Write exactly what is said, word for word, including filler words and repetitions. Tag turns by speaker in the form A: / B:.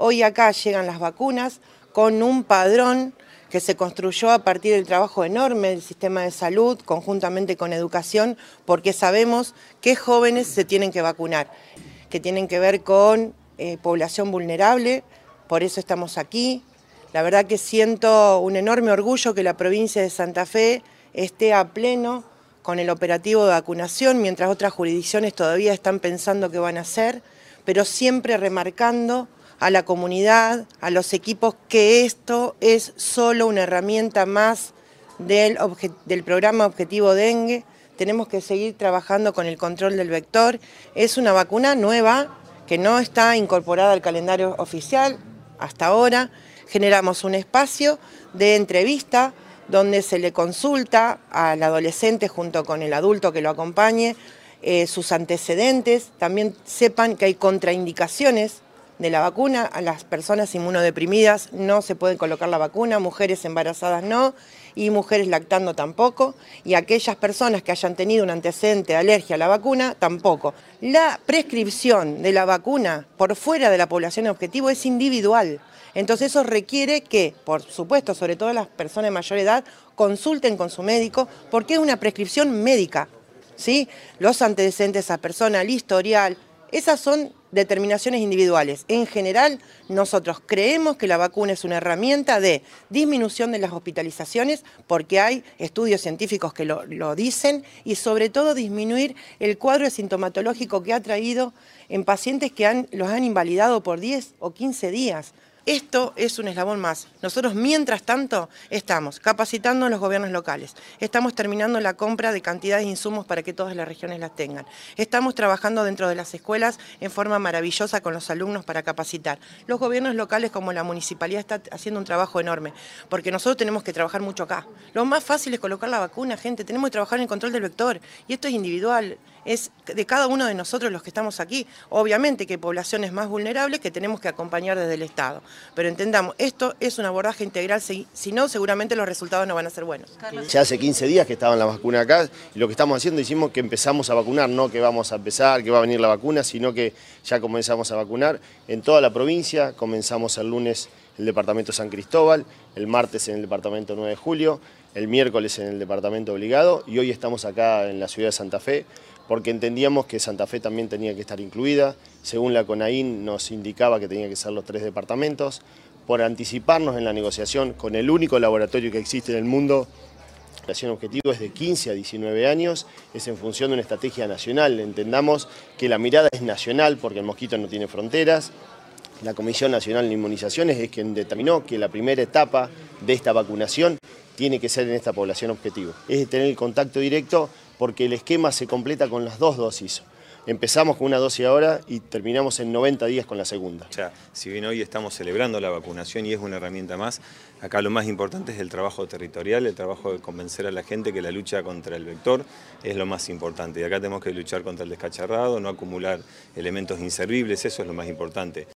A: Hoy acá llegan las vacunas con un padrón que se construyó a partir del trabajo enorme del sistema de salud, conjuntamente con educación, porque sabemos qué jóvenes se tienen que vacunar, que tienen que ver con eh, población vulnerable, por eso estamos aquí. La verdad que siento un enorme orgullo que la provincia de Santa Fe esté a pleno con el operativo de vacunación, mientras otras jurisdicciones todavía están pensando qué van a hacer, pero siempre remarcando a la comunidad, a los equipos, que esto es solo una herramienta más del, del programa Objetivo Dengue. Tenemos que seguir trabajando con el control del vector. Es una vacuna nueva que no está incorporada al calendario oficial hasta ahora. Generamos un espacio de entrevista donde se le consulta al adolescente junto con el adulto que lo acompañe, eh, sus antecedentes, también sepan que hay contraindicaciones de la vacuna. A las personas inmunodeprimidas no se puede colocar la vacuna, mujeres embarazadas no, y mujeres lactando tampoco, y aquellas personas que hayan tenido un antecedente de alergia a la vacuna tampoco. La prescripción de la vacuna por fuera de la población objetivo es individual. Entonces eso requiere que, por supuesto, sobre todo las personas de mayor edad, consulten con su médico, porque es una prescripción médica, ¿sí? Los antecedentes de esa persona, el historial, esas son determinaciones individuales. En general, nosotros creemos que la vacuna es una herramienta de disminución de las hospitalizaciones, porque hay estudios científicos que lo, lo dicen, y sobre todo disminuir el cuadro sintomatológico que ha traído en pacientes que han, los han invalidado por diez o quince días. Esto es un eslabón más. Nosotros, mientras tanto, estamos capacitando a los gobiernos locales, estamos terminando la compra de cantidades de insumos para que todas las regiones las tengan, estamos trabajando dentro de las escuelas en forma maravillosa con los alumnos para capacitar. Los gobiernos locales, como la municipalidad, está haciendo un trabajo enorme, porque nosotros tenemos que trabajar mucho acá. Lo más fácil es colocar la vacuna, gente, tenemos que trabajar en el control del vector, y esto es individual, es de cada uno de nosotros los que estamos aquí. Obviamente que hay poblaciones más vulnerables que tenemos que acompañar desde el Estado. Pero entendamos, esto es un abordaje integral, si, si no, seguramente los resultados no van a ser buenos.
B: Ya hace quince días que estaban las vacunas acá, y lo que estamos haciendo, hicimos que empezamos a vacunar, no que vamos a empezar, que va a venir la vacuna, sino que ya comenzamos a vacunar en toda la provincia. Comenzamos el lunes en el departamento San Cristóbal, el martes en el departamento nueve de julio, el miércoles en el departamento Obligado, y hoy estamos acá en la ciudad de Santa Fe, porque entendíamos que Santa Fe también tenía que estar incluida. Según la CONAIN nos indicaba que tenía que ser los tres departamentos. Por anticiparnos en la negociación con el único laboratorio que existe en el mundo, la población objetivo es de quince a diecinueve años, es en función de una estrategia nacional. Entendamos que la mirada es nacional porque el mosquito no tiene fronteras. La Comisión Nacional de Inmunizaciones es quien determinó que la primera etapa de esta vacunación tiene que ser en esta población objetivo. Es tener el contacto directo, porque el esquema se completa con las dos dosis. Empezamos con una dosis ahora y terminamos en noventa días con la segunda.
C: O sea, si bien hoy estamos celebrando la vacunación y es una herramienta más, acá lo más importante es el trabajo territorial, el trabajo de convencer a la gente que la lucha contra el vector es lo más importante. Y acá tenemos que luchar contra el descacharrado, no acumular elementos inservibles, eso es lo más importante.